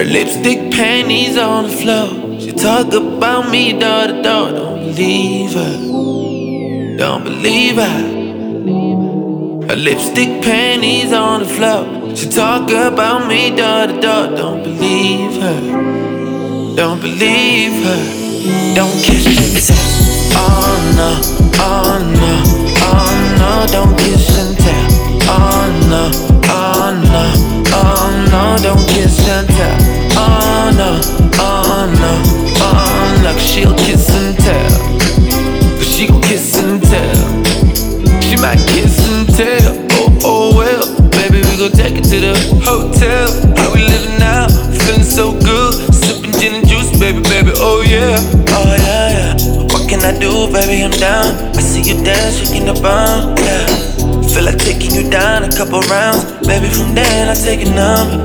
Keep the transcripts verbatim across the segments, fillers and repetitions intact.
Her lipstick panties on the floor. She talk about me door to door. Don't believe her. Don't believe her. Her lipstick panties on the floor. She talk about me door to door. Don't believe her. Don't believe her. Don't kiss and tell. Oh no, oh no, oh no. Don't kiss and tell. Oh no, oh no, oh no. Don't kiss and tell. Oh no, oh no, oh no. She'll kiss and tell. She gon' kiss and tell. She might kiss and tell. Oh, oh well. Baby, we gon' take it to the hotel. How we living now? Feeling so good. Sipping gin and juice, baby, baby, oh yeah. Oh yeah, yeah. What can I do, baby, I'm down. I see you dance, shaking the bomb, yeah. Feel like taking you down a couple rounds. Baby, from then I take a number.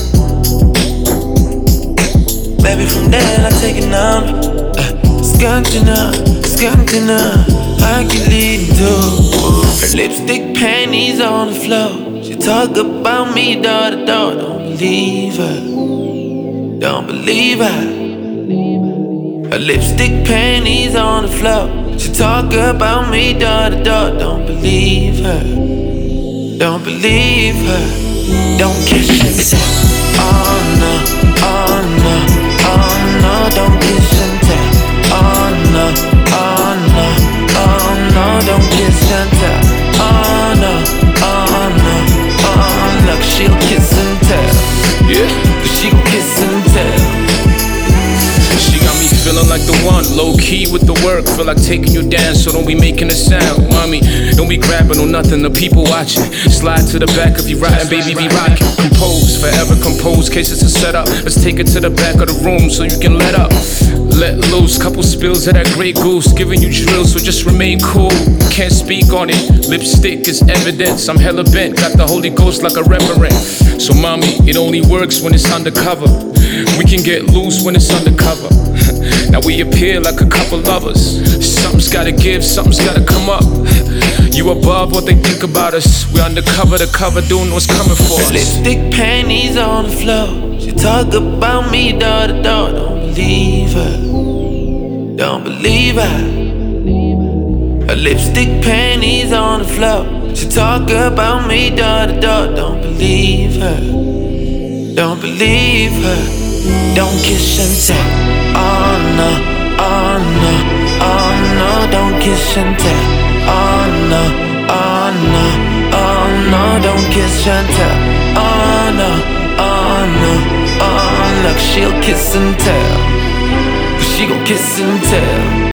Baby, from then I take a number. uh, Skunting up, skunting up, I can lead to. Her lipstick panties on the floor. She talk about me door to door. Don't believe her. Don't believe her. Her lipstick panties on the floor. She talk about me door to door. Don't believe her. Don't believe her. Don't kiss and tell. Oh no, oh no, oh no. Don't kiss and tell. Oh no, oh no, oh no. Don't kiss and tell. Oh no, oh no, oh no. She'll kiss and tell. Yeah, she gon' kiss and tell. She got me feeling like the one, low key with the work. Feel like taking you down, so don't be making a sound. Mommy, don't be grabbing on nothing, the people watching. Slide to the back if you riding, baby, be rocking. Compose, forever compose, cases to set up. Let's take it to the back of the room so you can let up. Let loose, couple spills of that Grey Goose. Giving you drills, so just remain cool. Can't speak on it, lipstick is evidence. I'm hella bent, got the Holy Ghost like a reverend. So mommy, it only works when it's undercover. We can get loose when it's undercover. Now we appear like a couple lovers. Something's gotta give, something's gotta come up. You above what they think about us. We undercover the cover, doing what's coming for us. Her lipstick panties on the floor. She talk about me door to door. Don't believe her. Don't believe her. Her lipstick panties on the floor. She talk about me door to door. Don't believe her. Don't believe her. Don't kiss and tell. Oh no, oh no, oh no. Don't kiss and tell. Oh no, oh no, oh no. Don't kiss and tell. Oh no, oh no, oh no. She'll kiss and tell. She gon' kiss and tell.